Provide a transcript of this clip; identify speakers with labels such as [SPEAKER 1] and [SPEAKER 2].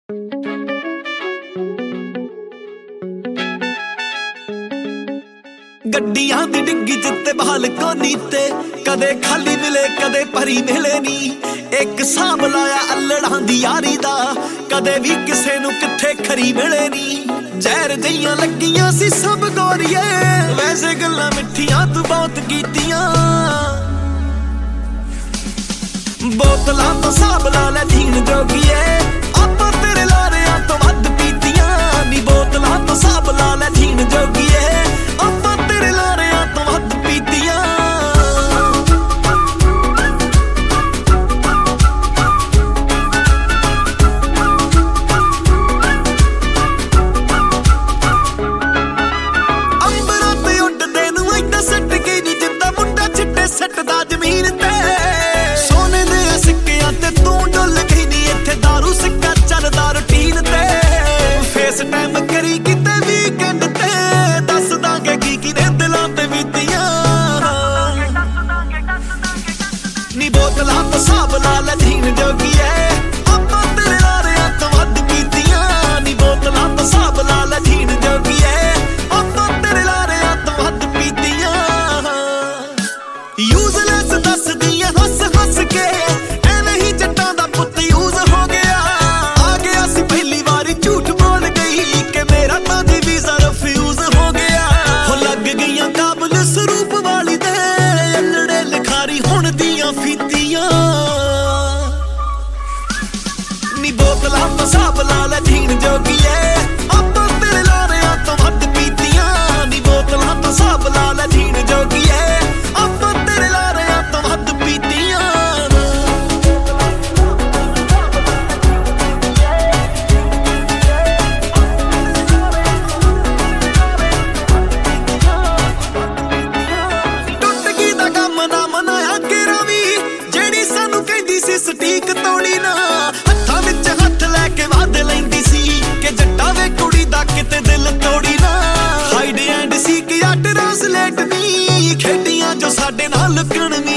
[SPEAKER 1] गड्डियां दी डिग्गी जित्ते बालकोनी ते कदे खाली मिले कदे भरी मिले नी। एक साब लाया अल्लड़ां दी यारी दा कदे भी किसे नू किथे खरी मिले नी। जहर जइयां लगियां सी सब गोरिए वैसे गल्लां मिठियां तू बहुत कीतियां। बोतलां तो साब ला लै जीण जोगिए आपां तेरे लारियां तो वध पीतियां नी। बोतलां तो साब ला लै जीण जोगिए आपां तेरे लारियां तो वध पीतियां। अंबरां ते उड्डदे नूं ऐदां सट के नी जिद्दां मुंडा चिट्टे सटदा जमीन ते। सोने दे सिक्कियां ते तूं डुल गई नी इत्थे दारू सिक्का चलदा रूटीन ते। फेस टाइम करी किते वीकेंड ते दस दांगे की ने दिलां ते बीतियां नी। बोतलां तो साब ला लै जीण जोगिए आपां तेरे लारियां तो वध पीतियां नी। बोतलां तो साब ला लै जीण जोगिए आपां तेरे लारियां तो वध पीतियां। यूजलेस दस दियां हस हस के ऐवें ही जट्टां दा पुत्त यूज हो गया। आ गया सी पहली वारी झूठ बोल गई कि मेरा तां जी वीज़ा रिफ्यूज हो गया। हो लग गईयां काबल स्वरूप वाली दे अल्लड़े लिखारी हुण दियां फीतियां नी। बोतलां तो साब ला लै जीण जोगिए आपां तेरे लारियां तो वध पीतियां नी। बोतलां तो साब ला लै जीण जोगिए आपां तेरे लारियां तो वध पीतियां। टुट गई दा गम ना मनाया केरा वी जेड़ी सानू कहंदी सी सटीक तोड़ी ना। हत्थां विच हत्थ लैके वाद लैंदी सी कि जट्टा वे कुड़ी दा किते दिल तोड़ी ना। हाइड एंड सीक या ट्रांसलेट नी खेडियां जो साडे नाल लुकण वी